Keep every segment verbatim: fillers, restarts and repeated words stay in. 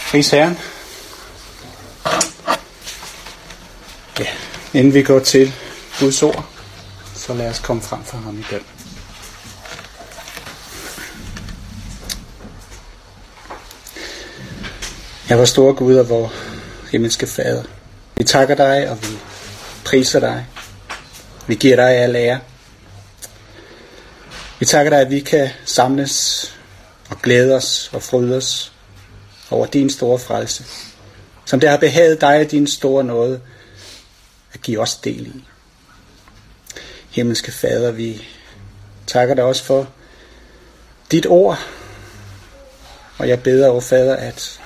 Pris Herren. Ja, inden vi går til Guds ord, så lad os komme frem for ham i bøn. Ja, vor store Gud og vor himmelske Fader, vi takker dig, og vi priser dig. Vi giver dig al ære. Vi takker dig, at vi kan samles og glæde os og fryde os over din store frelse, som det har behaget dig og din store nåde at give os del i. Himmelske Fader, vi takker dig også for dit ord, og jeg beder, o Fader, at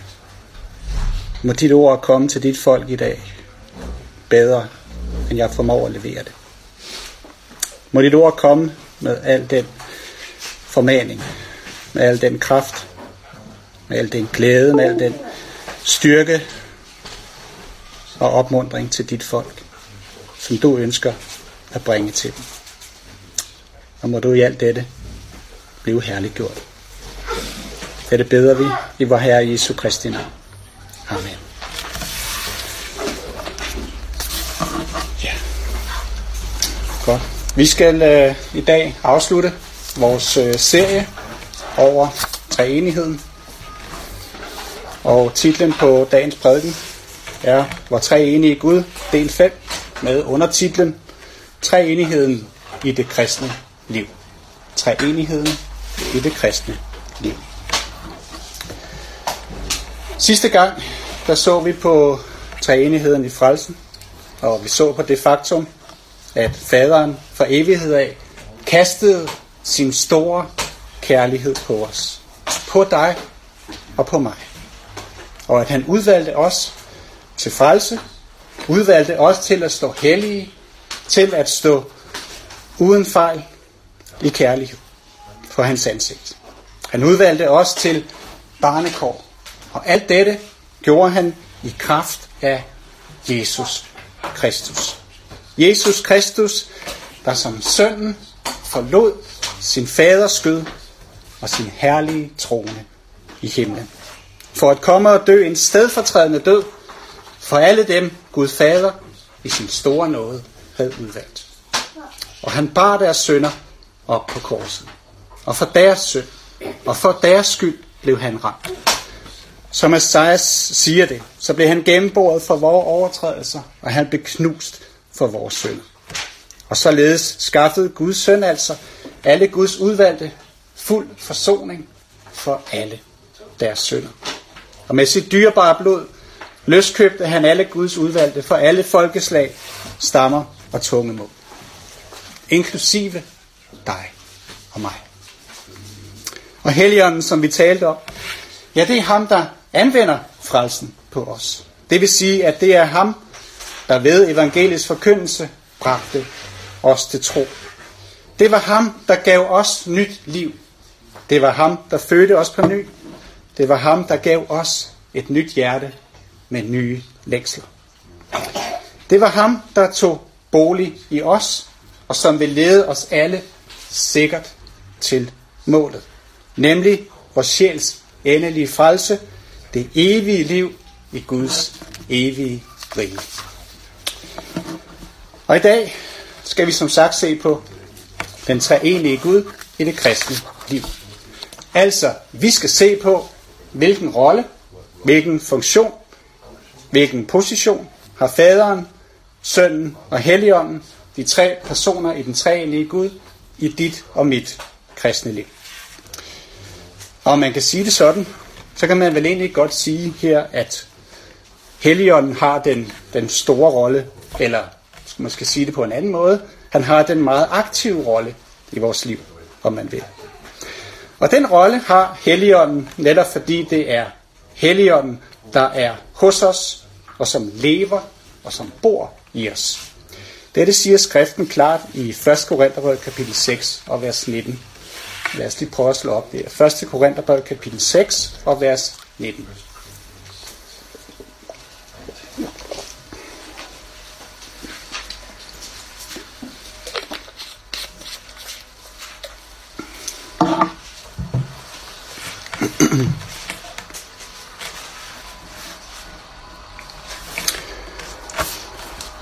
må dit ord komme til dit folk i dag bedre, end jeg formår at levere det. Må dit ord komme med al den formaning, med al den kraft, med al den glæde, med al den styrke og opmuntring til dit folk, som du ønsker at bringe til dem. Og må du i alt dette blive herliggjort. Dette beder vi i vor Herre Jesu Kristi navn. Amen. Ja. Godt. Vi skal øh, i dag afslutte vores øh, serie over treenigheden. Og titlen på dagens prædiken er Vor treenige Gud, del fem, med undertitlen Treenigheden i det kristne liv. Treenigheden i det kristne liv. Sidste gang, der så vi på treenigheden i frelsen, og vi så på det faktum, at faderen fra evighed af kastede sin store kærlighed på os, på dig og på mig. Og at han udvalgte os til frelse, udvalgte os til at stå hellige, til at stå uden fejl i kærlighed for hans ansigt. Han udvalgte os til barnekår, og alt dette gjorde han i kraft af Jesus Kristus. Jesus Kristus, der som sønnen forlod sin faders skød og sin herlige trone i himlen, for at komme og dø en stedfortrædende død for alle dem, Gud Fader i sin store nåde havde udvalgt. Og han bar deres synder op på korset, og for deres synd og for deres skyld blev han ramt. Som Esajas siger det, så blev han gennemboret for vores overtrædelser, og han blev knust for vores synder. Og således skaffede Guds søn altså alle Guds udvalgte fuld forsoning for alle deres synder. Og med sit dyrebare blod løskøbte han alle Guds udvalgte for alle folkeslag, stammer og tungemål, inklusive dig og mig. Og Helligånden, som vi talte om, ja, det er ham, der anvender frelsen på os. Det vil sige, at det er ham, der ved evangeliets forkyndelse bragte os til tro. Det var ham, der gav os nyt liv. Det var ham, der fødte os på ny. Det var ham, der gav os et nyt hjerte med nye længsler. Det var ham, der tog bolig i os, og som vil lede os alle sikkert til målet. Nemlig vores sjæls endelige frelse, det evige liv i Guds evige rige. Og i dag skal vi som sagt se på den treenige Gud i det kristne liv. Altså, vi skal se på, hvilken rolle, hvilken funktion, hvilken position har faderen, sønnen og helligånden, de tre personer i den treenige Gud, i dit og mit kristne liv. Og man kan sige det sådan, så kan man vel egentlig godt sige her, at Helligånden har den, den store rolle, eller skal man skal sige det på en anden måde, han har den meget aktive rolle i vores liv, om man vil. Og den rolle har Helligånden netop fordi det er Helligånden, der er hos os, og som lever og som bor i os. Dette siger skriften klart i første Korintherbrev kapitel seks og vers nitten. Lad os lige prøve at slå op det. første Korintherbrev kapitel seks og vers nitten.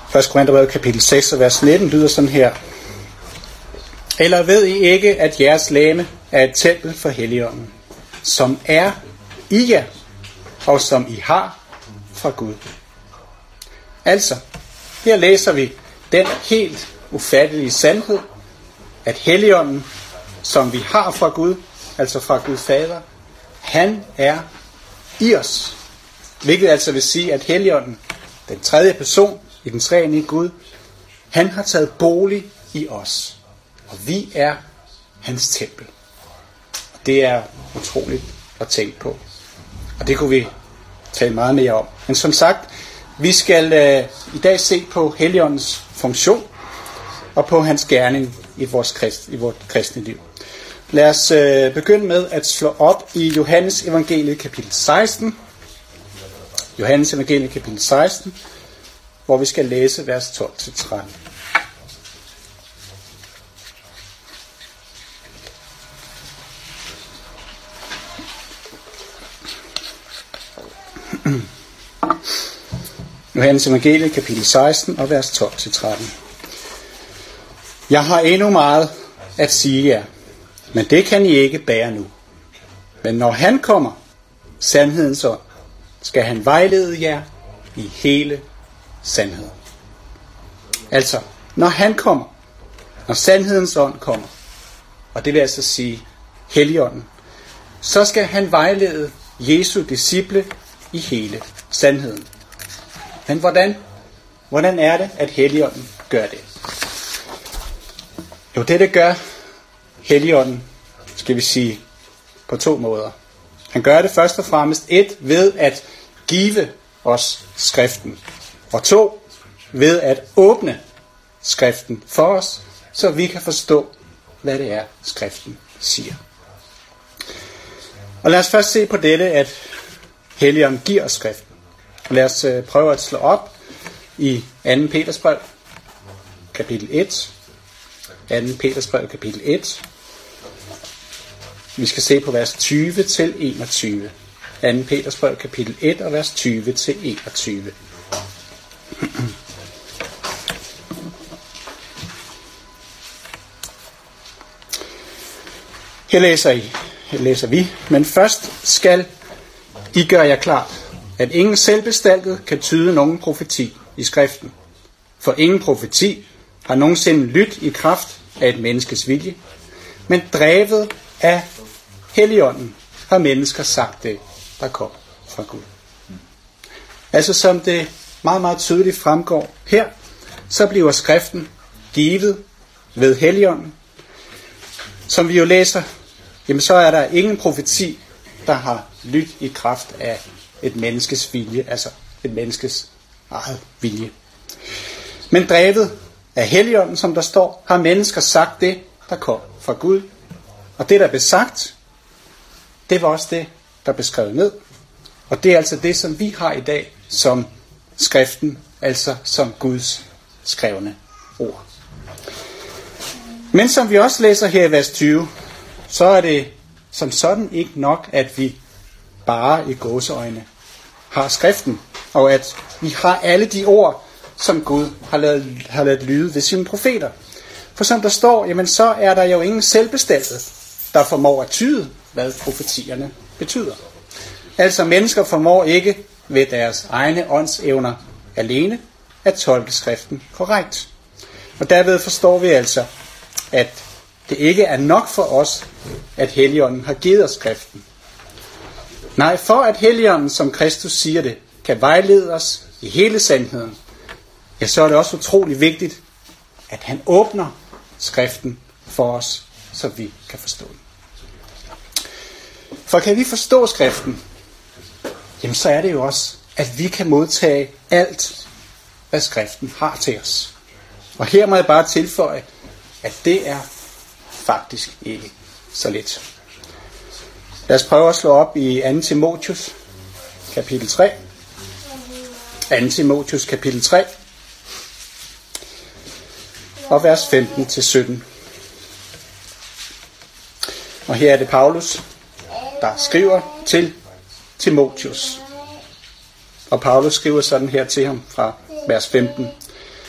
første Korintherbrev kapitel seks og vers nitten lyder sådan her. Eller ved I ikke, at jeres legeme er et tempel for Helligånden, som er i jer, og som I har fra Gud? Altså, her læser vi den helt ufattelige sandhed, at Helligånden, som vi har fra Gud, altså fra Gud Fader, han er i os. Hvilket altså vil sige, at Helligånden, den tredje person i den treenige Gud, han har taget bolig i os. Og vi er hans tempel. Og det er utroligt at tænke på. Og det kunne vi tale meget mere om. Men som sagt, vi skal øh, i dag se på Helligåndens funktion og på hans gerning i vores, krist, i vores kristne liv. Lad os øh, begynde med at slå op i Johannes evangeliet kapitel seksten. Johannes evangeliet kapitel seksten, hvor vi skal læse vers tolv til tretten. Johannes evangeliet kapitel seksten og vers tolv til tretten. Jeg har endnu meget at sige jer, men det kan I ikke bære nu. Men når han kommer, sandhedens ånd, skal han vejlede jer i hele sandheden. Altså, når han kommer, når sandhedens ånd kommer, og det vil altså sige Helligånden, så skal han vejlede Jesu disciple i hele sandheden. Men hvordan? Hvordan er det, at Helligånden gør det? Jo, det det gør Helligånden, skal vi sige, på to måder. Han gør det først og fremmest et ved at give os skriften, og to ved at åbne skriften for os, så vi kan forstå, hvad det er, skriften siger. Og lad os først se på dette, at Helligånden giver os skriften. Og lad os prøve at slå op i anden Peters brev, kapitel et. anden Peters brev, kapitel et. Vi skal se på vers tyve til enogtyve. anden Peters brev, kapitel et og vers tyve til enogtyve. Her læser I, her læser vi, men først skal I gøre jer klart, at ingen selvbestaltet kan tyde nogen profeti i skriften. For ingen profeti har nogensinde lydt i kraft af et menneskes vilje, men drevet af Helligånden har mennesker sagt det, der kom fra Gud. Altså som det meget, meget tydeligt fremgår her, så bliver skriften givet ved Helligånden. Som vi jo læser, jamen så er der ingen profeti, der har lydt i kraft af et menneskes vilje, altså et menneskes eget vilje. Men drevet af Helligånden, som der står, har mennesker sagt det, der kom fra Gud. Og det, der blev sagt, det var også det, der blev skrevet ned. Og det er altså det, som vi har i dag som skriften, altså som Guds skrevne ord. Men som vi også læser her i vers tyve, så er det som sådan ikke nok, at vi bare i gåseøjne har skriften, og at vi har alle de ord, som Gud har ladet, har ladet lyde ved sine profeter. For som der står, jamen så er der jo ingen selvbestaltet, der formår at tyde, hvad profetierne betyder. Altså mennesker formår ikke ved deres egne åndsevner alene at tolke skriften korrekt. Og derved forstår vi altså, at det ikke er nok for os, at Helligånden har givet os skriften. Nej, for at Helligånden, som Kristus siger det, kan vejlede os i hele sandheden, ja, så er det også utrolig vigtigt, at han åbner skriften for os, så vi kan forstå den. For kan vi forstå skriften, jamen så er det jo også, at vi kan modtage alt, hvad skriften har til os. Og her må jeg bare tilføje, at det er faktisk ikke så let. Lad os prøve at slå op i anden Timotheus, kapitel tre. anden Timotheus, kapitel tre. Og vers femten til sytten. Og her er det Paulus, der skriver til Timotheus. Og Paulus skriver sådan her til ham fra vers femten.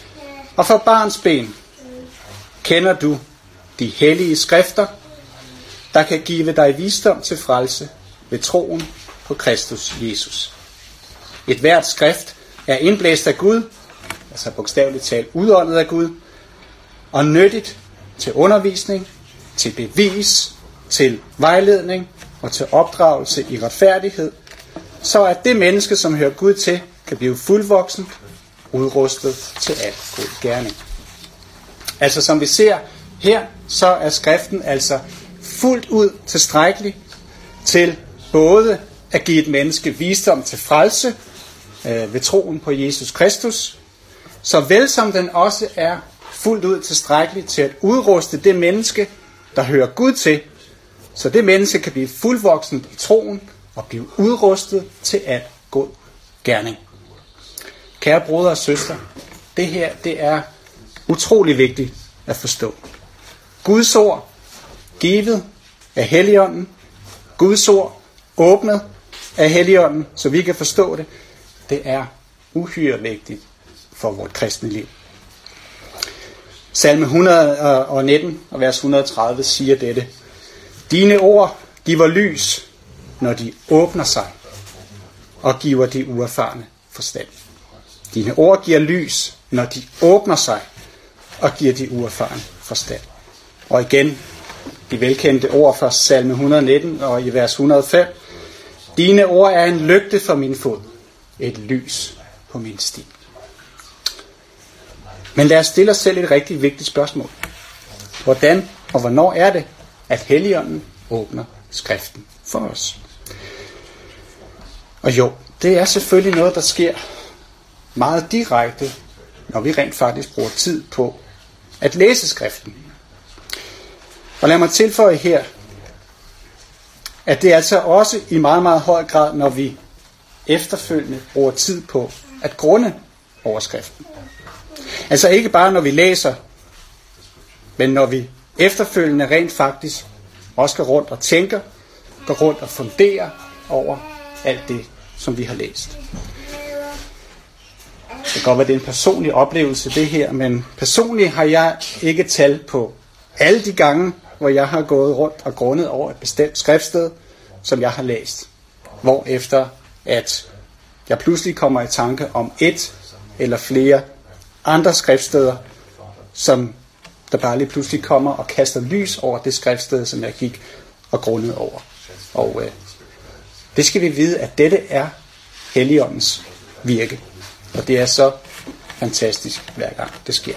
Og for barnsben kender du de hellige skrifter, der kan give dig visdom til frelse ved troen på Kristus Jesus. Et hvert skrift er indblæst af Gud, altså bogstaveligt talt udåndet af Gud, og nyttigt til undervisning, til bevis, til vejledning og til opdragelse i retfærdighed, så at det menneske, som hører Gud til, kan blive fuldvoksen, udrustet til al god gerning. Altså som vi ser her, så er skriften altså fuldt ud tilstrækkelig til både at give et menneske visdom til frelse øh, ved troen på Jesus Kristus, så vel som den også er fuldt ud tilstrækkelig til at udruste det menneske, der hører Gud til, så det menneske kan blive fuldvoksen i troen og blive udrustet til al god gerning. Kære brødre og søstre, det her det er utrolig vigtigt at forstå. Guds ord, givet af Helligånden, Guds ord, åbnet af Helligånden, så vi kan forstå det, det er uhyre vigtigt for vores kristne liv. Salme et hundrede og nitten og vers et hundrede og tredive siger dette: Dine ord giver lys, når de åbner sig, og giver de uerfarne forstand. Dine ord giver lys, når de åbner sig, og giver de uerfarne forstand. Og igen, de velkendte ord fra salme et hundrede og nitten og i vers et hundrede og fem. Dine ord er en lygte for min fod, et lys på min sti. Men lad os stille os selv et rigtig vigtigt spørgsmål. Hvordan og hvornår er det, at Helligånden åbner skriften for os? Og jo, det er selvfølgelig noget, der sker meget direkte, når vi rent faktisk bruger tid på at læse skriften. Og lad mig tilføje her, at det er altså også i meget, meget høj grad, når vi efterfølgende bruger tid på at grunde overskriften. Altså ikke bare når vi læser, men når vi efterfølgende rent faktisk også går rundt og tænker, går rundt og funderer over alt det, som vi har læst. Det kan godt være, det er en personlig oplevelse, det her, men personligt har jeg ikke tal på alle de gange, hvor jeg har gået rundt og grundet over et bestemt skriftsted, som jeg har læst. Hvorefter at jeg pludselig kommer i tanke om et eller flere andre skriftsteder, som der bare lige pludselig kommer og kaster lys over det skriftsted, som jeg gik og grundede over. Og øh, det skal vi vide, at dette er Helligåndens virke. Og det er så fantastisk, hver gang det sker.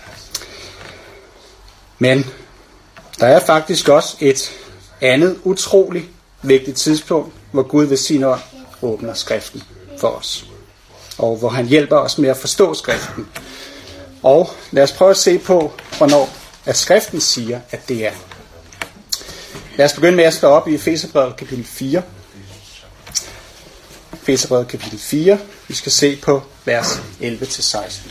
Men der er faktisk også et andet utroligt vigtigt tidspunkt, hvor Gud ved sin ånd åbner skriften for os. Og hvor han hjælper os med at forstå skriften. Og lad os prøve at se på, hvornår at skriften siger, at det er. Lad os begynde med at slå op i Efeserbrevet kapitel fire. Efeserbrevet kapitel fire. Vi skal se på vers elleve til seksten.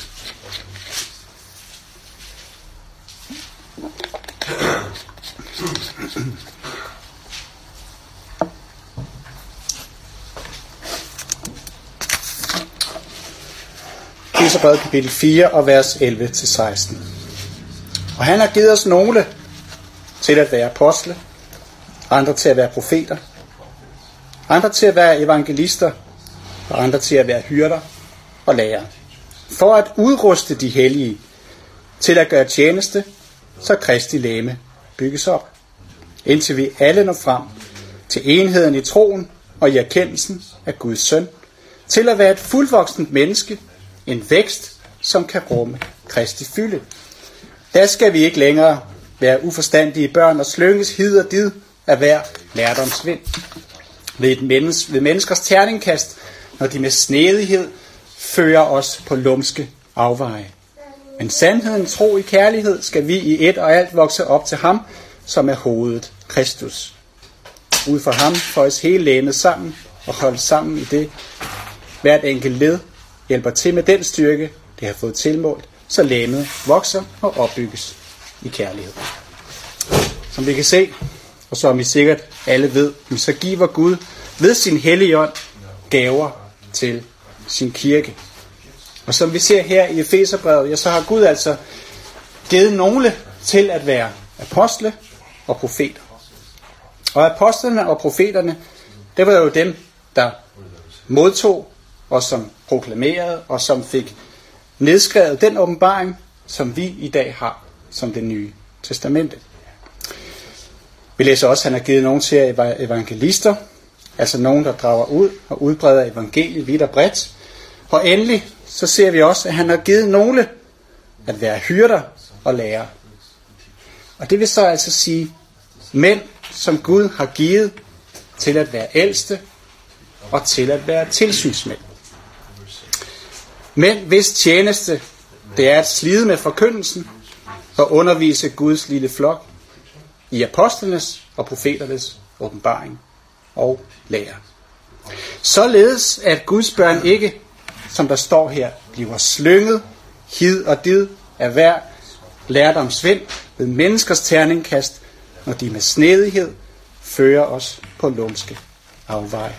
Efeserbrevet kapitel fire og vers elleve til seksten. Og han har givet os nogle til at være apostle, andre til at være profeter, andre til at være evangelister, og andre til at være hyrder og lærere, for at udruste de hellige til at gøre tjeneste, så Kristi legeme bygges op, indtil vi alle når frem til enheden i troen og i erkendelsen af Guds søn, til at være et fuldvoksent menneske, en vækst, som kan rumme Kristi fylde. Der skal vi ikke længere være uforstandige børn og slynges hid og did af hver lærdomsvind. Ved, et menneske, ved menneskers terningkast, når de med snedighed fører os på lumske afveje. Men sandheden, tro i kærlighed, skal vi i et og alt vokse op til ham, som er hovedet, Kristus. Ud fra ham føjes hele lægemet sammen og holdes sammen i det. Hvert enkelt led hjælper til med den styrke, det har fået tilmålt, så lægemet vokser og opbygges i kærlighed. Som vi kan se, og som I sikkert alle ved, så giver Gud ved sin hellige ånd gaver til sin kirke. Og som vi ser her i Efeserbrevet, ja, så har Gud altså givet nogle til at være apostle og profeter. Og apostlene og profeterne, det var jo dem, der modtog og som proklamerede og som fik nedskrevet den åbenbaring, som vi i dag har som det nye testamente. Vi læser også, at han har givet nogen til at være evangelister, altså nogen, der drager ud og udbreder evangeliet vidt og bredt. Og endelig så ser vi også, at han har givet nogle at være hyrder og lærere. Og det vil så altså sige mænd, som Gud har givet til at være ældste og til at være tilsynsmænd. Mænd, hvis tjeneste det er at slide med forkyndelsen og undervise Guds lille flok i apostlenes og profeternes åbenbaring og lære. Således at Guds børn ikke, som der står her, bliver slynget, hid og did af hver lærdomsvind ved menneskers terningkast, når de med snedighed fører os på lumske afveje.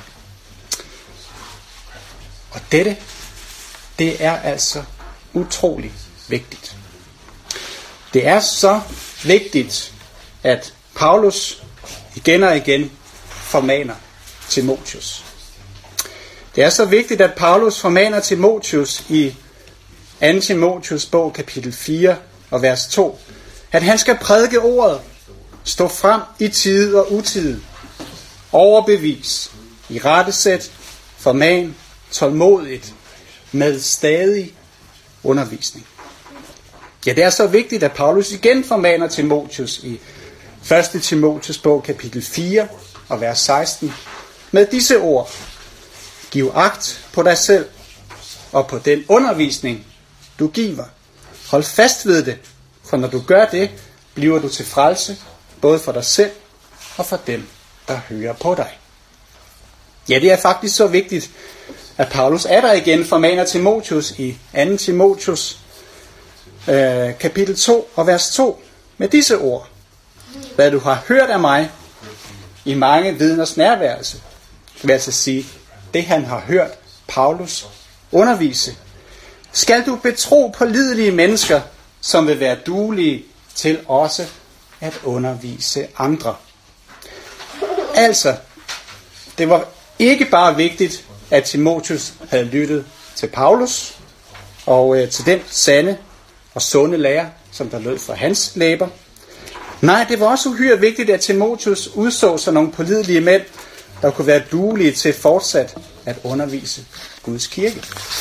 Og dette, det er altså utrolig vigtigt. Det er så vigtigt, at Paulus igen og igen formaner Timotheus. Det er så vigtigt, at Paulus formaner Timotheus i anden Timotheus bog, kapitel fire og vers to, at han skal prædike ordet, stå frem i tide og utide, overbevis, i rettesæt, forman, tålmodigt, med stadig undervisning. Ja, det er så vigtigt, at Paulus igen formaner Timotheus i første Timotheus bog, kapitel fire og vers seksten, med disse ord: giv agt på dig selv og på den undervisning, du giver. Hold fast ved det, for når du gør det, bliver du til frelse, både for dig selv og for dem, der hører på dig. Ja, det er faktisk så vigtigt, at Paulus er der igen formaner Timotheus i anden Timotheus øh, kapitel to og vers to med disse ord: hvad du har hørt af mig i mange vidners nærværelse. Det vil altså sige, det han har hørt Paulus undervise, skal du betro på lidelige mennesker, som vil være duelige til også at undervise andre. Altså, det var ikke bare vigtigt, at Timotheus havde lyttet til Paulus og øh, til den sande og sunde lære, som der lød fra hans læber. Nej, det var også uhyre vigtigt, at Timotheus udså sig nogle pålidelige mænd, der kunne være duelige til fortsat at undervise Guds kirke.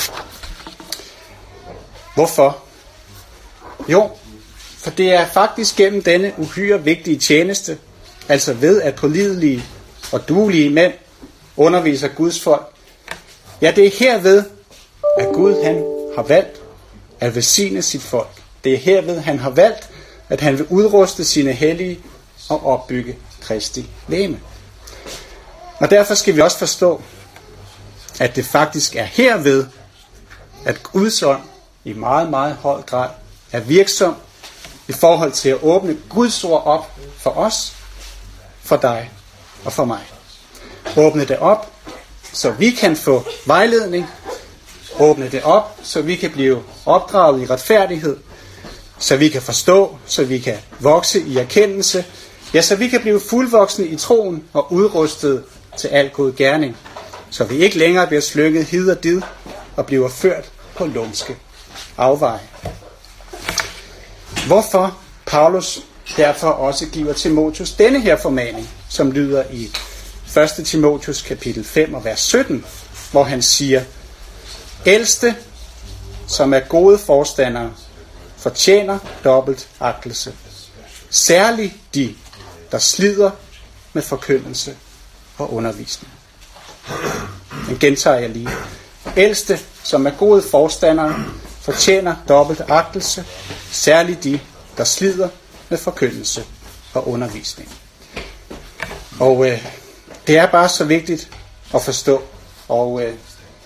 Hvorfor? Jo, for det er faktisk gennem denne uhyre vigtige tjeneste, altså ved at pålidelige og duelige mænd underviser Guds folk. Ja, det er herved, at Gud han har valgt at velsigne sit folk. Det er herved, han har valgt, at han vil udruste sine hellige og opbygge Kristi legeme. Og derfor skal vi også forstå, at det faktisk er herved, at Guds ånd i meget, meget høj grad er virksom i forhold til at åbne Guds ord op for os, for dig og for mig. Åbne det op, så vi kan få vejledning. Åbne det op, så vi kan blive opdraget i retfærdighed. Så vi kan forstå, så vi kan vokse i erkendelse. Ja, så vi kan blive fuldvoksne i troen og udrustet til al god gerning. Så vi ikke længere bliver slynget hid og did og bliver ført på lumske afveje. Hvorfor Paulus derfor også giver Timotheus denne her formaning, som lyder i første Timotheus kapitel fem og vers sytten, hvor han siger: ældste, som er gode forstandere, fortjener dobbelt agtelse. Særligt de, der slider med forkyndelse og undervisning. Den gentager jeg lige. Ældste, som er gode forstandere, fortjener dobbelt agtelse. Særligt de, der slider med forkyndelse og undervisning. Og øh, det er bare så vigtigt at forstå. Og øh,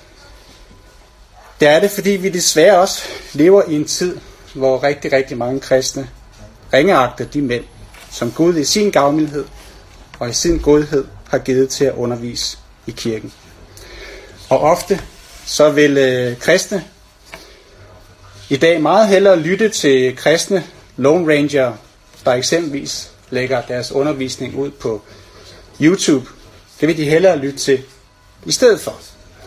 det er det, fordi vi desværre også lever i en tid, hvor rigtig, rigtig mange kristne ringeagter de mænd, som Gud i sin gavmildhed og i sin godhed har givet til at undervise i kirken. Og ofte så vil øh, kristne i dag meget hellere lytte til kristne Lone Ranger, der eksempelvis lægger deres undervisning ud på YouTube. Det vil de hellere lytte til i stedet for.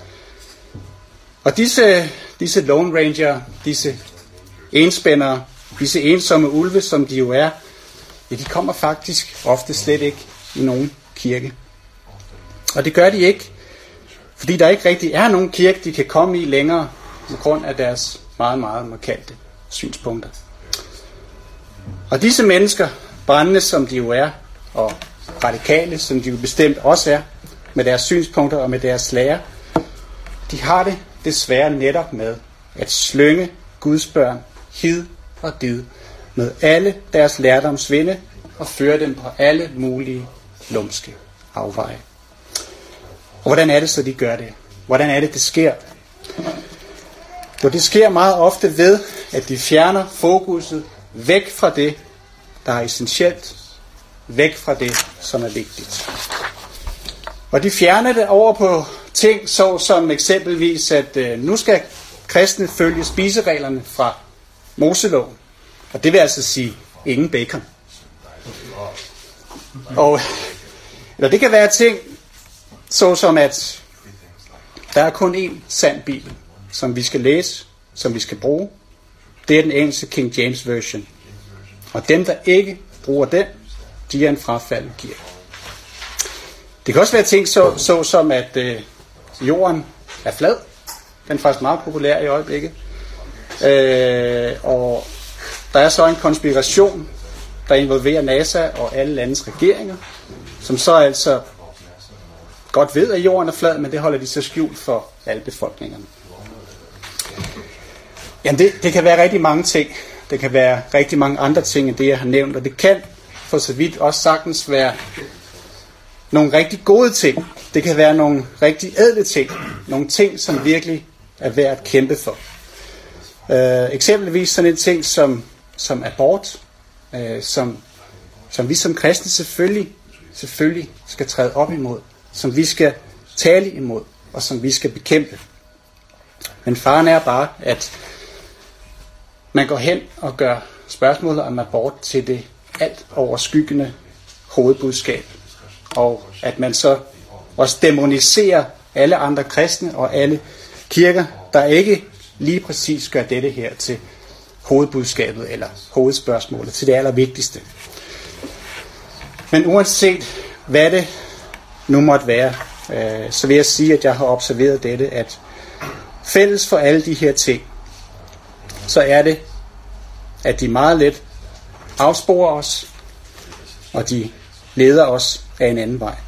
Og disse, disse Lone Ranger, disse enspændere, disse ensomme ulve, som de jo er, ja, de kommer faktisk ofte slet ikke i nogen kirke. Og det gør de ikke, fordi der ikke rigtig er nogen kirke, de kan komme i længere, på grund af deres meget, meget markante synspunkter. Og disse mennesker, brændende som de jo er, og radikale som de jo bestemt også er, med deres synspunkter og med deres lære, de har det desværre netop med at slynge Guds børn hid og did med alle deres lærdomsvinde og føre dem på alle mulige lumske afveje. Og hvordan er det så, de gør det? Hvordan er det, det sker? Jo, det sker meget ofte ved, at de fjerner fokuset væk fra det, der er essentielt, væk fra det, som er vigtigt. Og de fjerner det over på ting, så som eksempelvis, at øh, nu skal kristne følge spisereglerne fra Moseloven. Og det vil altså sige, ingen bacon. Og eller det kan være ting, så som at der er kun én sand bibel, som vi skal læse, som vi skal bruge. Det er den engelske King James Version. Og dem, der ikke bruger den, de er en frafalden kirke. Det kan også være ting, så, så som at øh, jorden er flad. Den er faktisk meget populær i øjeblikket. Øh, og der er så en konspiration, der involverer NASA og alle landets regeringer, som så altså godt ved, at jorden er flad, men det holder de så skjult for alle befolkningerne. Jamen det, det kan være rigtig mange ting. Det kan være rigtig mange andre ting, end det jeg har nævnt, og det kan for så vidt også sagtens være nogle rigtig gode ting. Det kan være nogle rigtig ædle ting. Nogle ting, som virkelig er værd at kæmpe for. Øh, eksempelvis sådan en ting som, som abort, øh, som, som vi som kristne selvfølgelig, selvfølgelig skal træde op imod, som vi skal tale imod, og som vi skal bekæmpe. Men faren er bare, at man går hen og gør spørgsmålet om abort til det alt overskyggende hovedbudskab. Og at man så også dæmoniserer alle andre kristne og alle kirker, der ikke lige præcis gør dette her til hovedbudskabet eller hovedspørgsmålet, til det allervigtigste. Men uanset hvad det nu måtte være, øh, så vil jeg sige, at jeg har observeret dette, at fælles for alle de her ting, så er det, at de meget let afsporer os, og de leder os af en anden vej.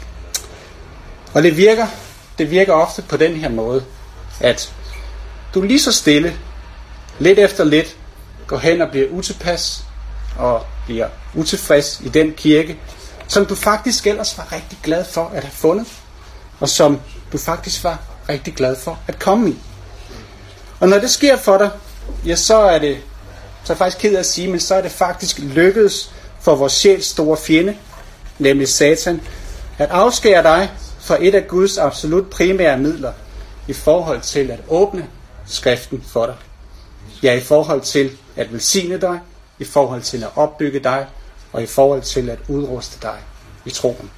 Og det virker, det virker ofte på den her måde, at du lige så stille, lidt efter lidt, går hen og bliver utilpas, og bliver utilfreds i den kirke, som du faktisk ellers var rigtig glad for at have fundet, og som du faktisk var rigtig glad for at komme i. Og når det sker for dig, ja, så er det, så er jeg faktisk ked af at sige, men så er det faktisk lykkedes for vores sjæls store fjende, nemlig Satan, at afskære dig fra et af Guds absolut primære midler i forhold til at åbne skriften for dig. Ja, i forhold til at velsigne dig, i forhold til at opbygge dig, og i forhold til at udruste dig i troen.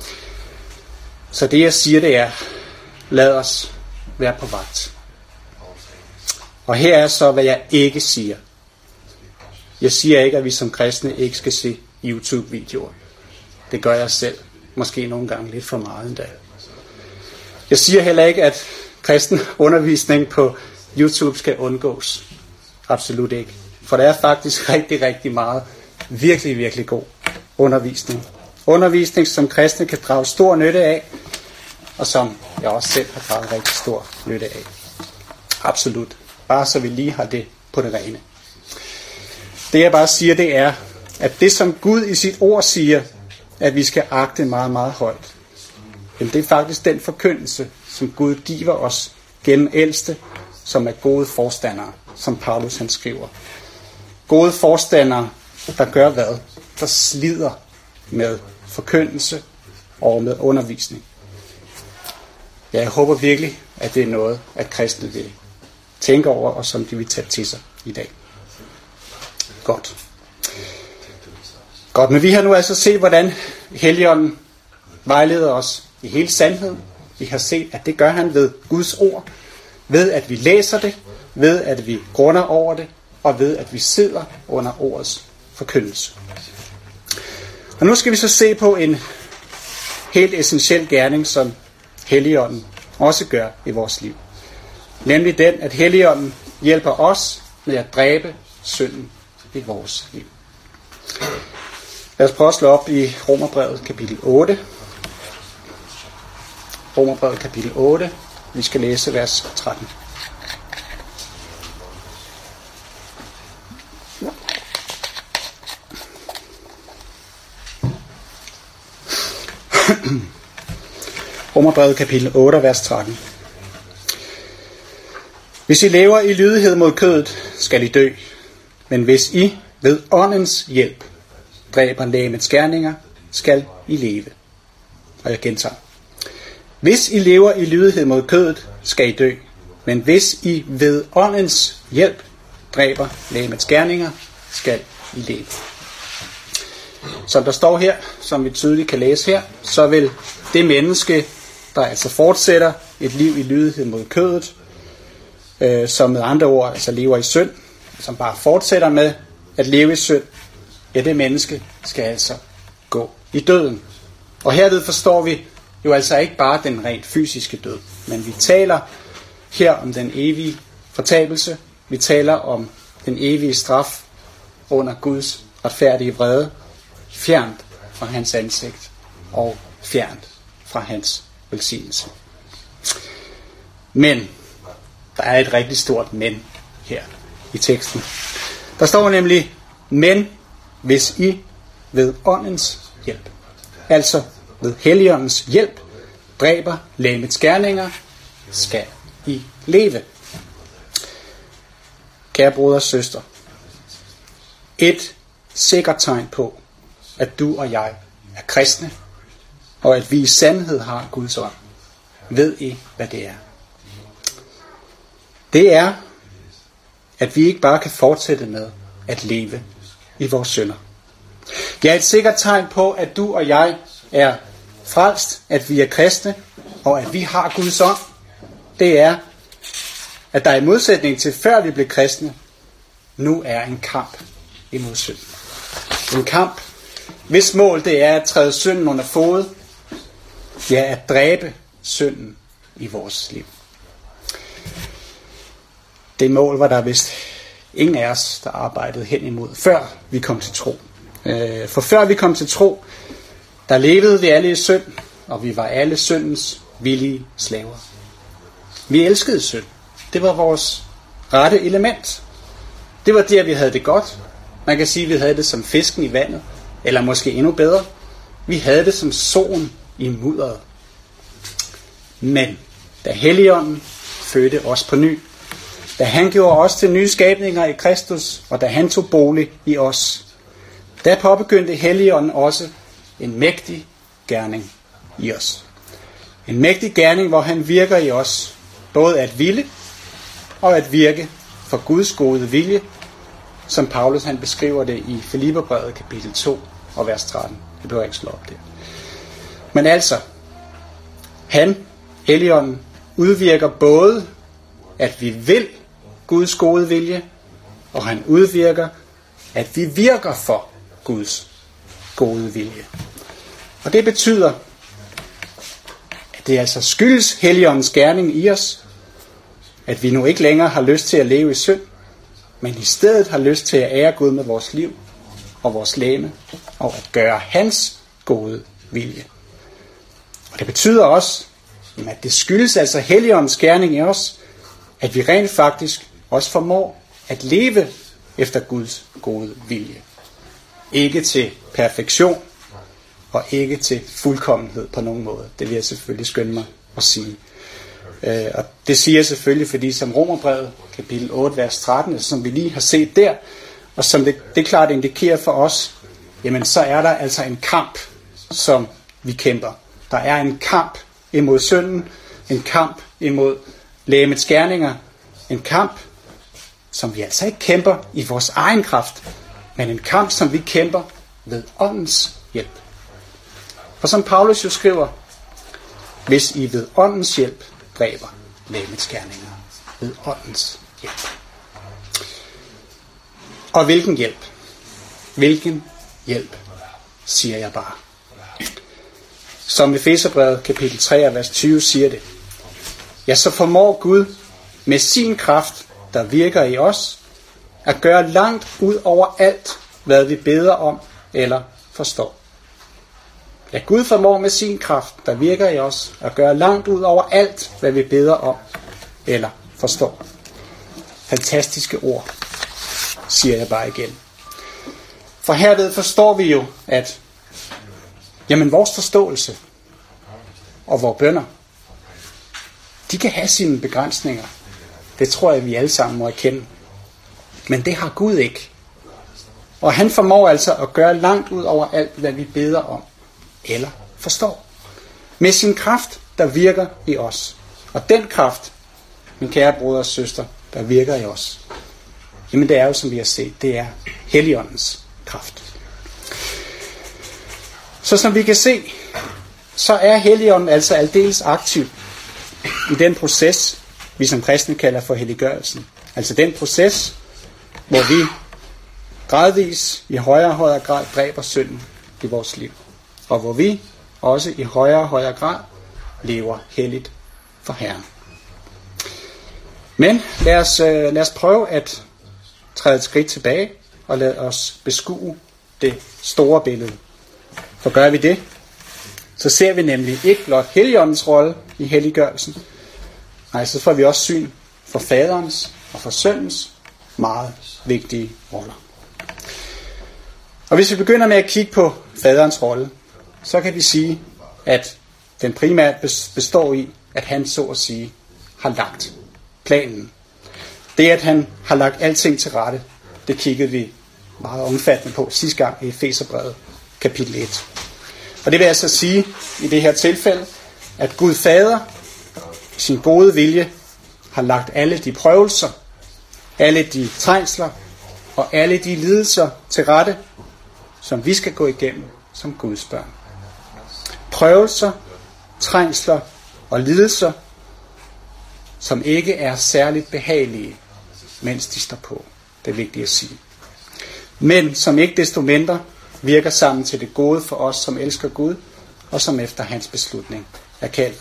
Så det jeg siger, det er, lad os være på vagt. Og her er så, hvad jeg ikke siger. Jeg siger ikke, at vi som kristne ikke skal se YouTube-videoer. Det gør jeg selv. Måske nogle gange lidt for meget endda. Jeg siger heller ikke, at kristen undervisning på YouTube skal undgås. Absolut ikke. For der er faktisk rigtig, rigtig meget virkelig, virkelig god undervisning. Undervisning, som kristne kan drage stor nytte af, og som jeg også selv har draget rigtig stor nytte af. Absolut. Bare så vi lige har det på det rene. Det jeg bare siger, det er, at det som Gud i sit ord siger, at vi skal agte meget, meget højt, jamen det er faktisk den forkyndelse, som Gud giver os gennem ældste, som er gode forstandere, som Paulus han skriver. Gode forstandere, der gør hvad? Der slider med forkyndelse og med undervisning. Ja, jeg håber virkelig, at det er noget, at kristne vil tænke over, og som de vil tage til sig i dag. Godt. Godt, men vi har nu altså set, hvordan Helligånden vejleder os i hele sandheden. Vi har set, at det gør han ved Guds ord, ved at vi læser det, ved at vi grunder over det, og ved at vi sidder under ordets forkyndelse. Og nu skal vi så se på en helt essentiel gerning, som Helligånden også gør i vores liv. Nemlig den, at Helligånden hjælper os med at dræbe synden i vores liv. Lad os prøve at slå op i Romerbrevet kapitel otte. Romerbrevet kapitel otte. Vi skal læse vers tretten. Romerbrevet kapitel otte, vers tretten. Hvis I lever i lydighed mod kødet, skal I dø. Men hvis I ved åndens hjælp dræber legemets gerninger, skal I leve. Og jeg gentager. Hvis I lever i lydighed mod kødet, skal I dø. Men hvis I ved åndens hjælp dræber legemets gerninger, skal I leve. Som der står her, som vi tydeligt kan læse her, så vil det menneske, der altså fortsætter et liv i lydighed mod kødet, øh, som med andre ord altså lever i synd, som bare fortsætter med at leve i synd, ja, det menneske skal altså gå i døden. Og herved forstår vi jo altså ikke bare den rent fysiske død, men vi taler her om den evige fortabelse. Vi taler om den evige straf under Guds retfærdige vrede, fjernt fra hans ansigt og fjernt fra hans velsignelse. Men der er et rigtig stort men her i teksten. Der står nemlig, men hvis I ved åndens hjælp, altså ved Helligåndens hjælp, dræber legemets gerninger, skal I leve. Kære brødre og søstre, et sikkert tegn på, at du og jeg er kristne, og at vi i sandhed har Guds ånd. Ved I, hvad det er? Det er, at vi ikke bare kan fortsætte med at leve i vores synder. Ja, et sikkert tegn på, at du og jeg er frelst, at vi er kristne, og at vi har Guds ånd, det er, at der i modsætning til før vi blev kristne, nu er en kamp imod synd. En kamp, hvis mål det er at træde synden under fod, ja, at dræbe synden i vores liv. Det mål var der vist ingen af os, der arbejdede hen imod, før vi kom til tro. For før vi kom til tro, der levede vi alle i synd, og vi var alle syndens villige slaver. Vi elskede synd. Det var vores rette element. Det var der, vi havde det godt. Man kan sige, at vi havde det som fisken i vandet, eller måske endnu bedre. Vi havde det som solen i mudderet. Men da Helligånden fødte os på ny, da han gjorde os til nye skabninger i Kristus, og da han tog bolig i os, der påbegyndte Helligånden også en mægtig gerning i os. En mægtig gerning, hvor han virker i os, både at ville og at virke for Guds gode vilje, som Paulus han beskriver det i Filipperbrevet kapitel to og vers tretten. Det behøver jeg ikke slå op der. Men altså, han, Helligånden, udvirker både, at vi vil Guds gode vilje, og han udvirker, at vi virker for Guds gode vilje. Og det betyder, at det altså skyldes Helligåndens gerning i os, at vi nu ikke længere har lyst til at leve i synd, men i stedet har lyst til at ære Gud med vores liv og vores legeme, og at gøre hans gode vilje. Og det betyder også, at det skyldes altså Helligåndens gerning i os, at vi rent faktisk også formår at leve efter Guds gode vilje. Ikke til perfektion, og ikke til fuldkommenhed på nogen måde. Det vil jeg selvfølgelig skynde mig at sige. Øh, og det siger jeg selvfølgelig, fordi som Romerbrevet, kapitel otte, vers tretten, som vi lige har set der, og som det, det klart indikerer for os, jamen så er der altså en kamp, som vi kæmper. Der er en kamp imod synden, en kamp imod legemets gerninger, en kamp, som vi altså ikke kæmper i vores egen kraft, men en kamp, som vi kæmper ved åndens hjælp. For som Paulus jo skriver, hvis I ved åndens hjælp dræber legemets gerninger. Ved åndens hjælp. Og hvilken hjælp? Hvilken hjælp, siger jeg bare. Som Efeserbrevet kapitel tre vers tyve siger det. Ja, så formår Gud med sin kraft, der virker i os, at gøre langt ud over alt, hvad vi beder om eller forstår. Ja, Gud formår med sin kraft, der virker i os, at gøre langt ud over alt, hvad vi beder om eller forstår. Fantastiske ord, siger jeg bare igen. For herved forstår vi jo, at jamen, vores forståelse og vores bønner, de kan have sine begrænsninger. Det tror jeg, vi alle sammen må erkende. Men det har Gud ikke. Og han formår altså at gøre langt ud over alt, hvad vi beder om eller forstår. Med sin kraft, der virker i os. Og den kraft, min kære brødre og søster, der virker i os, jamen det er jo, som vi har set, det er Helligåndens kraft. Så som vi kan se, så er Helligånden altså aldeles aktiv i den proces, vi som kristne kalder for helliggørelsen. Altså den proces, hvor vi gradvis i højere og højere grad dræber synden i vores liv. Og hvor vi også i højere og højere grad lever helligt for Herren. Men lad os, lad os prøve at træde et skridt tilbage og lad os beskue det store billede. For gør vi det, så ser vi nemlig ikke blot Helligåndens rolle i helliggørelsen. Nej, så får vi også syn for faderens og for søndens meget vigtige roller. Og hvis vi begynder med at kigge på faderens rolle, så kan vi sige, at den primært består i, at han så at sige har lagt planen. Det, at han har lagt alting til rette, det kiggede vi meget omfattende på sidste gang i Efeserbrevet kapitel et. Og det vil altså sige i det her tilfælde, at Gud Fader i sin gode vilje har lagt alle de prøvelser, alle de trængsler og alle de lidelser til rette, som vi skal gå igennem som Guds børn. Prøvelser, trængsler og lidelser, som ikke er særligt behagelige, mens de står på. Det er vigtigt at sige. Men som ikke desto mindre virker sammen til det gode for os, som elsker Gud, og som efter hans beslutning er kaldt.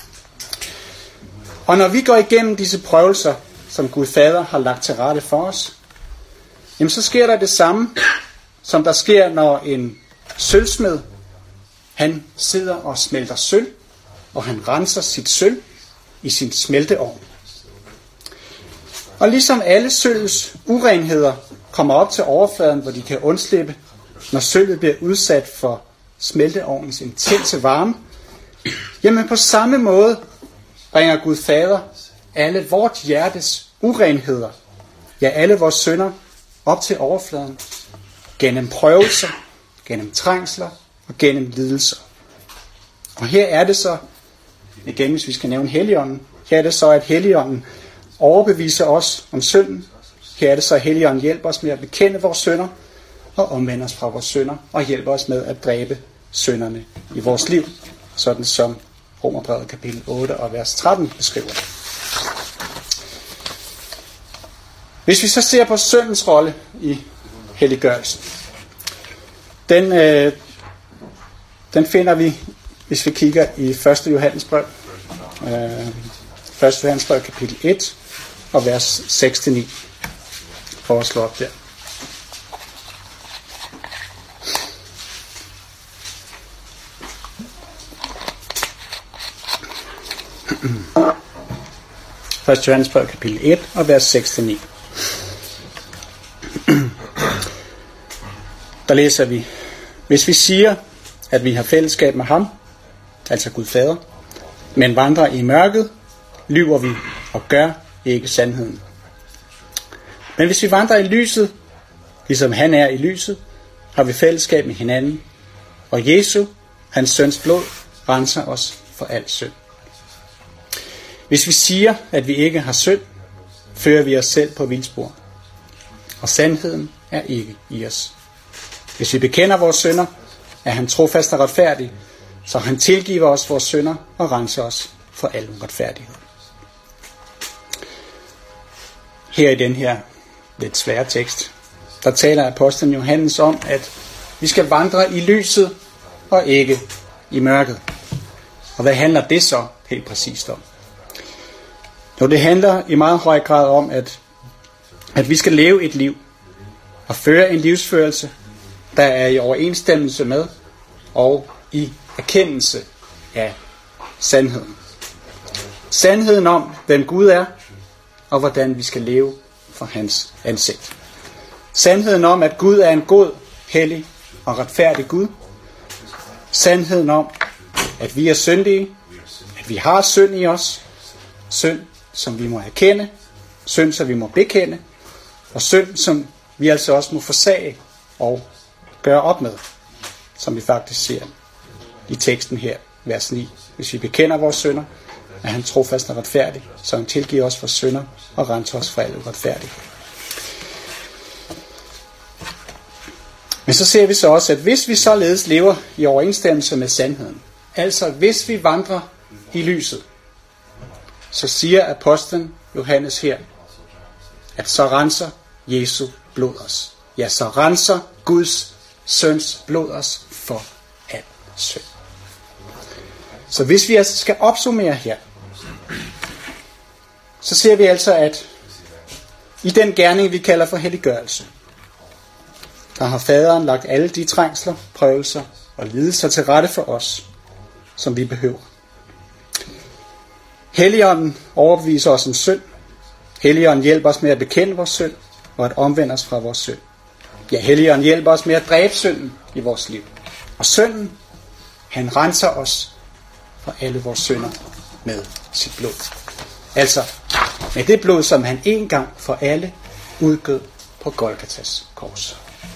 Og når vi går igennem disse prøvelser, som Gud Fader har lagt til rette for os, jamen så sker der det samme, som der sker, når en sølvsmed, han sidder og smelter sølv, og han renser sit sølv i sin smelteovn. Og ligesom alle sølvets urenheder kommer op til overfladen, hvor de kan undslippe, når sølvet bliver udsat for smelteovnens intense varme, jamen på samme måde bringer Gud Fader alle vort hjertes urenheder, ja alle vores synder, op til overfladen, gennem prøvelser, gennem trængsler og gennem lidelser. Og her er det så, igen hvis vi skal nævne Helligånden, her er det så, at Helligånden overbeviser os om synden. Her er det så, at Helligånden hjælper os med at bekende vores synder, og omvende os fra vores synder, og hjælper os med at dræbe synderne i vores liv, sådan som Romerbrevet kapitel otte og vers tretten beskriver det. Hvis vi så ser på syndens rolle i helliggørelsen, den, øh, den finder vi, hvis vi kigger i første Johannes brev, øh, første Johannes brev kapitel et og vers seks til ni. For at slå op der. første Johannes brev kapitel et og vers seks til ni. Der læser vi: Hvis vi siger, at vi har fællesskab med ham, altså Gud Fader, men vandrer i mørket, lyver vi og gør ikke sandheden. Men hvis vi vandrer i lyset, ligesom han er i lyset, har vi fællesskab med hinanden, og Jesu, hans søns blod, renser os for al synd. Hvis vi siger, at vi ikke har synd, fører vi os selv på vildspor, og sandheden er ikke i os. Hvis vi bekender vores synder, er han trofast og retfærdig, så han tilgiver os vores synder og renser os for al uretfærdighed. Her i den her lidt svære tekst, der taler apostlen Johannes om, at vi skal vandre i lyset og ikke i mørket. Og hvad handler det så helt præcist om? Jo, det handler i meget høj grad om, at, at vi skal leve et liv og føre en livsførelse, der er i overensstemmelse med og i erkendelse af sandheden. Sandheden om, hvem Gud er, og hvordan vi skal leve for hans ansigt. Sandheden om, at Gud er en god, hellig og retfærdig Gud. Sandheden om, at vi er syndige, at vi har synd i os, synd, som vi må erkende, synd, som vi må bekende, og synd, som vi altså også må forsage og gøre op med, som vi faktisk ser i teksten her, vers ni. Hvis vi bekender vores synder, er han trofast og retfærdig, så han tilgiver os for synder og renser os for al uretfærdighed. Men så ser vi så også, at hvis vi således lever i overensstemmelse med sandheden, altså hvis vi vandrer i lyset, så siger apostlen Johannes her, at så renser Jesu blod os. Ja, så renser Guds søns blod os for al synd. Så hvis vi altså skal opsummere her, så ser vi altså, at i den gerning, vi kalder for helliggørelse, der har faderen lagt alle de trængsler, prøvelser og lidelser til rette for os, som vi behøver. Helligånden overbeviser os om synd. Helligånden hjælper os med at bekende vores synd og at omvende os fra vores synd. Ja, Helligånden hjælper os med at dræbe synden i vores liv. Og synden, han renser os for alle vores synder med sit blod. Altså med det blod, som han en gang for alle udgød på Golgatas kors.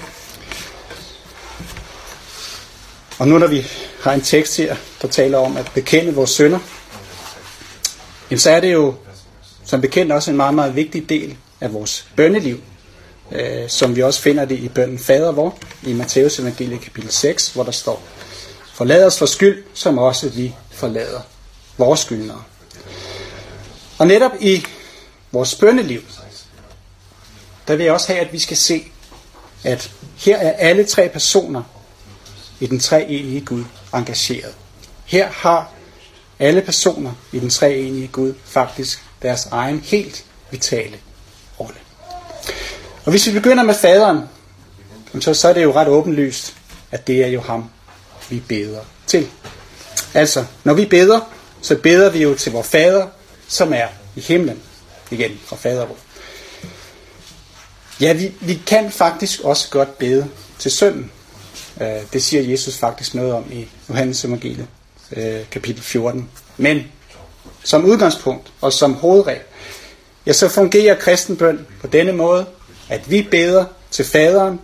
Og nu når vi har en tekst her, der taler om at bekende vores synder, så er det jo som bekendt også en meget, meget vigtig del af vores bønneliv, øh, som vi også finder det i bønnen Fader vor, i Matthæus evangeliet kapitel seks, hvor der står, forlad os for skyld, som også vi forlader vores skyldnere. Og netop i vores bønneliv, der vil jeg også have, at vi skal se, at her er alle tre personer i den treenige Gud engageret. Her har alle personer i den treenige Gud faktisk deres egen helt vitale rolle. Og hvis vi begynder med faderen, så, så er det jo ret åbenlyst, at det er jo ham, vi beder til. Altså, når vi beder, så beder vi jo til vor fader, som er i himlen. Igen fra fader vor. Ja, vi, vi kan faktisk også godt bede til sønnen. Det siger Jesus faktisk noget om i Johannes evangeliet kapitel fjorten. Men som udgangspunkt og som hovedregel, ja, så fungerer kristenbøn på denne måde, at vi beder til faderen,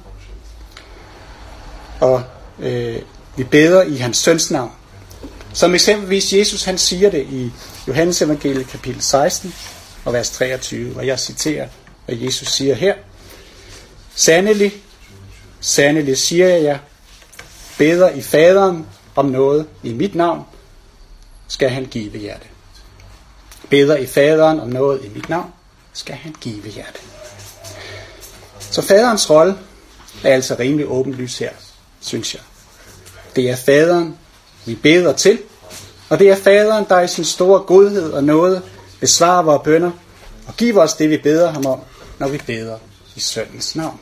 og øh, vi beder i hans søns navn. Som eksempelvis Jesus, han siger det i Johannes evangeliet kapitel seksten og vers treogtyve, og jeg citerer, hvad Jesus siger her. Sandelig, sandelig siger jeg jer, beder I faderen om noget i mit navn, skal han give jer det. Beder I faderen om noget i mit navn, skal han give jer det. Så faderens rolle er altså rimelig åbenlys her, synes jeg. Det er faderen, vi beder til, og det er faderen, der i sin store godhed og nåde besvarer vores bønner og giver os det, vi beder ham om, når vi beder i søndens navn.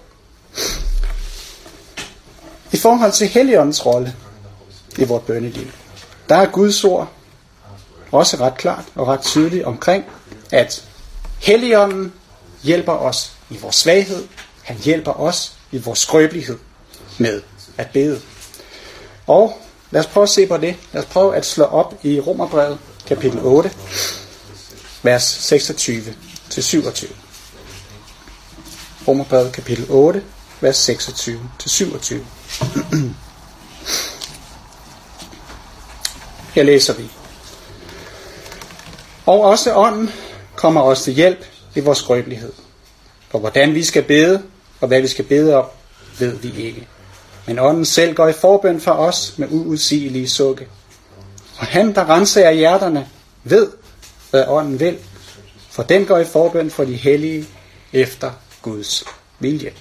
I forhold til Helligåndens rolle i vores bønneliv, der er Guds ord også ret klart og ret tydeligt omkring, at Helligånden hjælper os i vores svaghed. Han hjælper os i vores skrøbelighed med at bede. Og lad os prøve at se på det. Lad os prøve at slå op i Romerbrevet kapitel otte, vers seksogtyve til syvogtyve. Romerbrevet kapitel otte, vers seksogtyve til syvogtyve. Her læser vi. Og også ånden kommer os til hjælp i vores skrøbelighed. For hvordan vi skal bede, og hvad vi skal bede om, ved vi ikke. Men ånden selv går i forbøn for os med uudsigelige sukke. Og han, der renser hjerterne, ved, hvad ånden vil, for den går i forbøn for de hellige efter Guds vilje.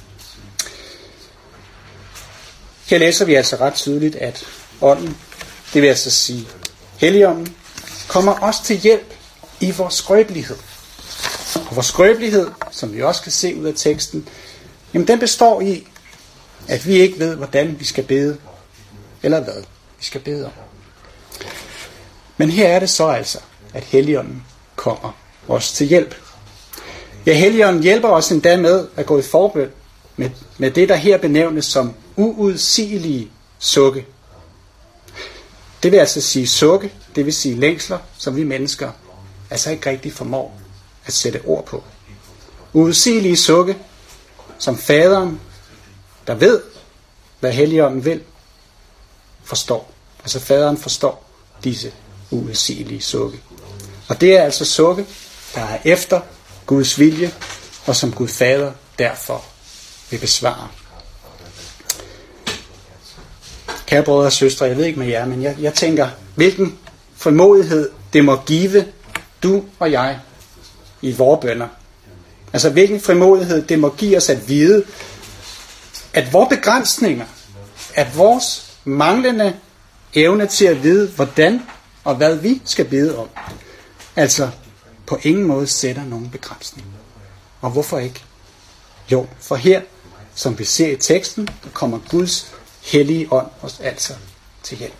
Her læser vi altså ret tydeligt, at ånden, det vil altså sige Helligånden, kommer os til hjælp i vores skrøbelighed. Og vores skrøbelighed, som vi også kan se ud af teksten, jamen den består i, at vi ikke ved, hvordan vi skal bede, eller hvad vi skal bede om. Men her er det så altså, at Helligånden kommer os til hjælp. Ja, Helligånden hjælper os endda med at gå i forbøn med, med det, der her benævnes som uudsigelige sukke. Det vil altså sige sukke, det vil sige længsler, som vi mennesker altså ikke rigtig formår at sætte ord på. Uudsigelige sukke, som faderen, der ved, hvad Helligånden vil, forstår. Altså faderen forstår disse uudsigelige sukke. Og det er altså sukke, der er efter Guds vilje, og som Gud Fader derfor vil besvare. Kære brødre og søstre, jeg ved ikke med jer, men jeg, jeg tænker, hvilken frimodighed det må give du og jeg i vores bønner. Altså hvilken frimodighed det må give os at vide, at vores begrænsninger, at vores manglende evne til at vide, hvordan og hvad vi skal bede om, altså på ingen måde sætter nogen begrænsning. Og hvorfor ikke? Jo, for her, som vi ser i teksten, der kommer Guds hellige ånd os altså til hjælp.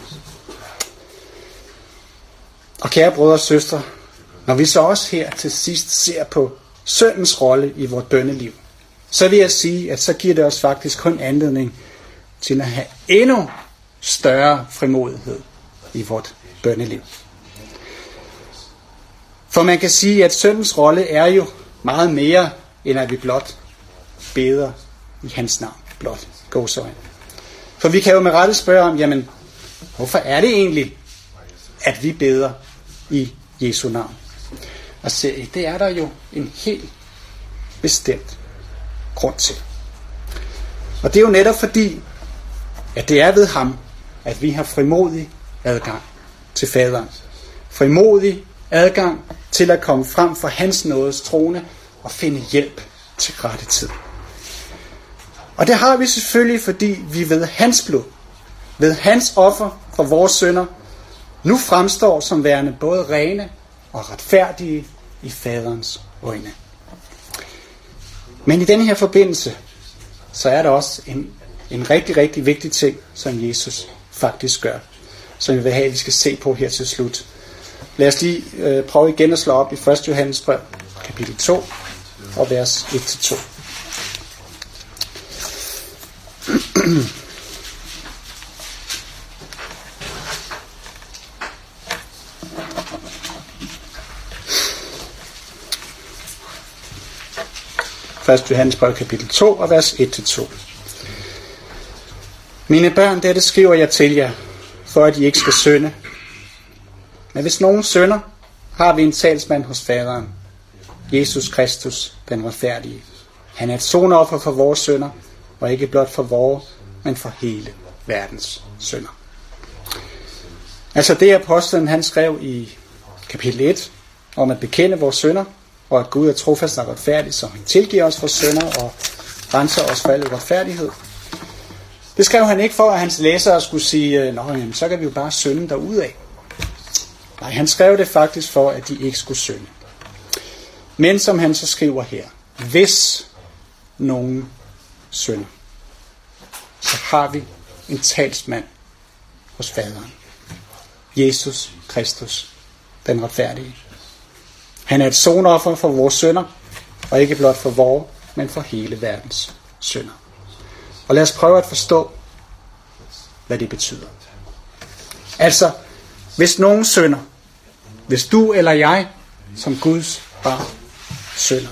Og kære brødre og søstre, når vi så også her til sidst ser på syndens rolle i vores bønneliv, så vil jeg sige, at så giver det os faktisk kun anledning til at have endnu større frimodighed i vores bønneliv. For man kan sige, at syndens rolle er jo meget mere, end at vi blot beder i hans navn. Blot gåseøjne. For vi kan jo med rette spørge om, jamen, hvorfor er det egentlig, at vi beder i Jesu navn? Og se, det er der jo en helt bestemt grund til. Og det er jo netop fordi, at det er ved ham, at vi har frimodig adgang til faderen. Frimodig adgang til at komme frem for hans nådes trone og finde hjælp til rette tid. Og det har vi selvfølgelig, fordi vi ved hans blod, ved hans offer for vores synder, nu fremstår som værende både rene og retfærdige i faderens øjne. Men i denne her forbindelse, så er der også en, en rigtig, rigtig vigtig ting, som Jesus faktisk gør, som jeg vil have, at vi skal se på her til slut. Lad os lige øh, prøve igen at slå op i første Johannes brev, kapitel to, og vers et til to. første Johannes brev, kapitel to, og vers et til to. Mine børn, dette skriver jeg til jer, for at I ikke skal synde. Men hvis nogen synder, har vi en talsmand hos faderen, Jesus Kristus, den retfærdige. Han er et sonoffer for vores synder, og ikke blot for vores, men for hele verdens synder. Altså det apostlen han skrev i kapitel et, om at bekende vores synder, og at Gud er trofast og retfærdig, så han tilgiver os for synder og renser os for al uretfærdighed. Det skrev han ikke for, at hans læsere skulle sige, nå, jamen, så kan vi jo bare synde derudad. Nej, han skrev det faktisk for, at de ikke skulle synde. Men som han så skriver her, hvis nogen synder, så har vi en talsmand hos faderen. Jesus Kristus, den retfærdige. Han er et sonoffer for vores synder, og ikke blot for vores, men for hele verdens synder. Og lad os prøve at forstå, hvad det betyder. Altså, hvis nogen synder, hvis du eller jeg, som Guds barn, synder,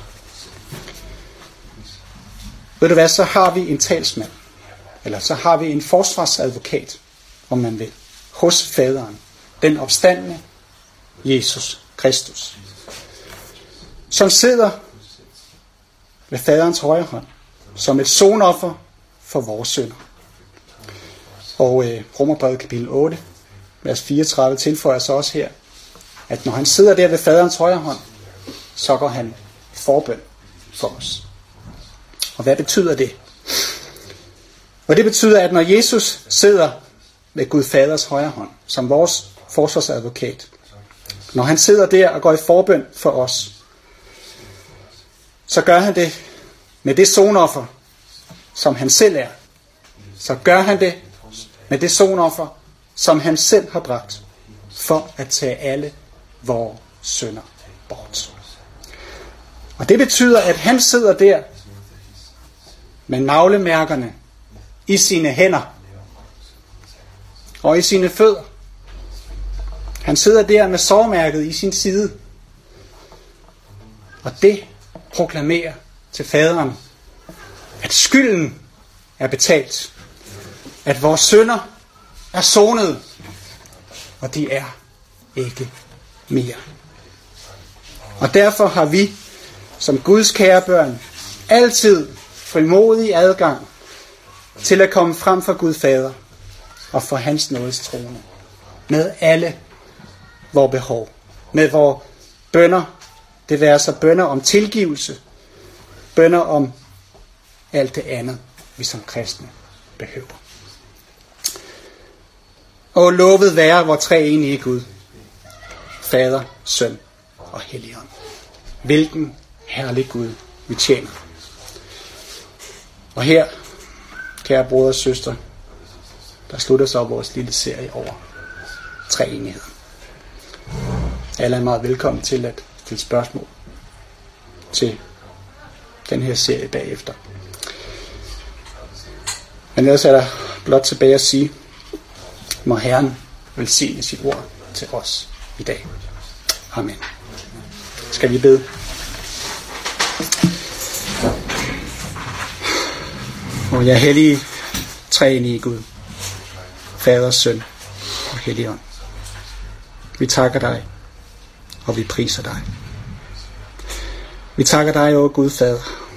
ved du hvad, så har vi en talsmand, eller så har vi en forsvarsadvokat, om man vil, hos faderen, den opstandne Jesus Kristus, som sidder ved faderens højre hånd, som et sonoffer for vores synder. Og øh, Romerbrevet kapitel otte, vers fireogtredive tilføjer sig også her, at når han sidder der ved faderens højre hånd, så går han i forbøn for os. Og hvad betyder det? Og det betyder, at når Jesus sidder ved Gud Faders højre hånd, som vores forsvarsadvokat, når han sidder der og går i forbøn for os, så gør han det med det sonoffer, som han selv er. Så gør han det med det sonoffer, som han selv har bragt, for at tage alle vores synder bort. Og det betyder, at han sidder der med navlemærkerne i sine hænder og i sine fødder. Han sidder der med sårmærket i sin side. Og det proklamerer til faderen, at skylden er betalt. At vores synder er sonet. Og de er ikke mere. Og derfor har vi som Guds kære børn altid frimodig adgang til at komme frem for Gud Fader og for hans nådes trone. Med alle vores behov. Med vores bønner. Det være så bønner om tilgivelse. Bønner om alt det andet, vi som kristne behøver. Og lovet være vor treenige Gud, Fader, Søn og Helligånd. Hvilken herlig Gud vi tjener. Og her, kære brødre og søstre, der slutter så vores lille serie over treenighed. Alle er meget velkommen til at stille spørgsmål til den her serie bagefter. Men ellers er der blot tilbage at sige, må Herren velsigne sit ord til os i dag. Amen. Skal vi bede? Og jeg hellige treenige Gud, Fader, Søn og Helligånd. Vi takker dig, og vi priser dig. Vi takker dig, o Gud Fader.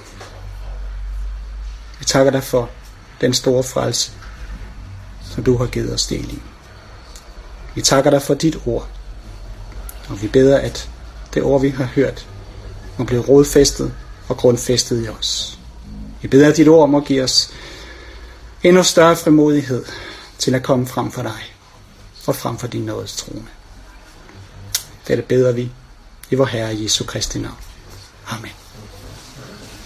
Vi takker dig for den store frelse, som du har givet os del i. Vi takker dig for dit ord, og vi beder, at det ord, vi har hørt, må blive rodfæstet og grundfæstet i os. Vi beder, at dit ord må give os endnu større frimodighed til at komme frem for dig og frem for din nådes trone. Dette beder vi i vor Herre Jesu Kristi navn. Amen.